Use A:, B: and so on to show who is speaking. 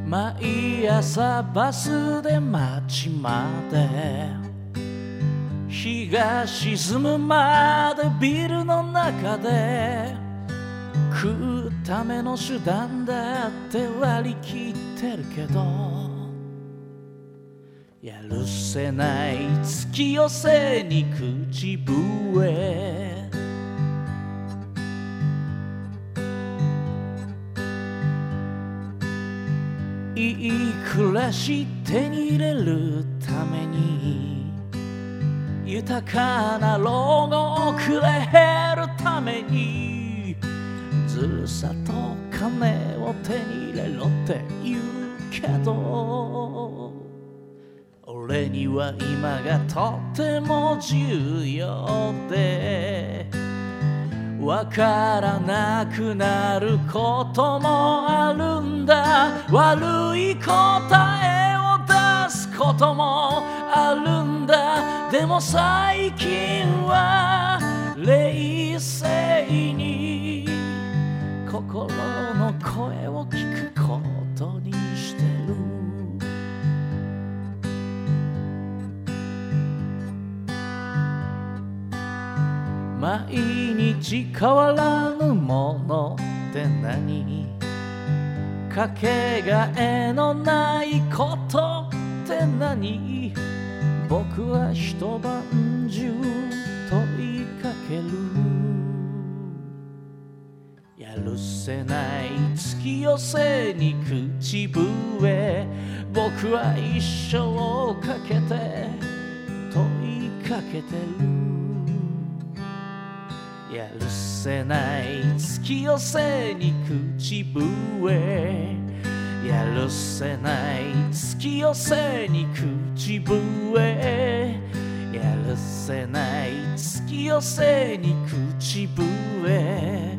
A: 毎朝バスで街まで日が沈むまでビルの中で食うための手段だって割り切ってるけどやるせない月寄せに口笛いい暮らし手に入れるために豊かな老後をくれるためにずるさと金を手に入れろって言うけど俺には今がとても重要でわからなくなることもあるんだ悪い答えを出すこともあるんだでも最近は冷静に心の声を聞くことにしてる毎日変わらぬものって何かけがえのないことって何僕は一晩中問いかけるやるせない月寄せに口笛僕は一生かけて問いかけてるやるせない月寄せに口笛やるせない月寄せに口笛やるせない月寄せに口笛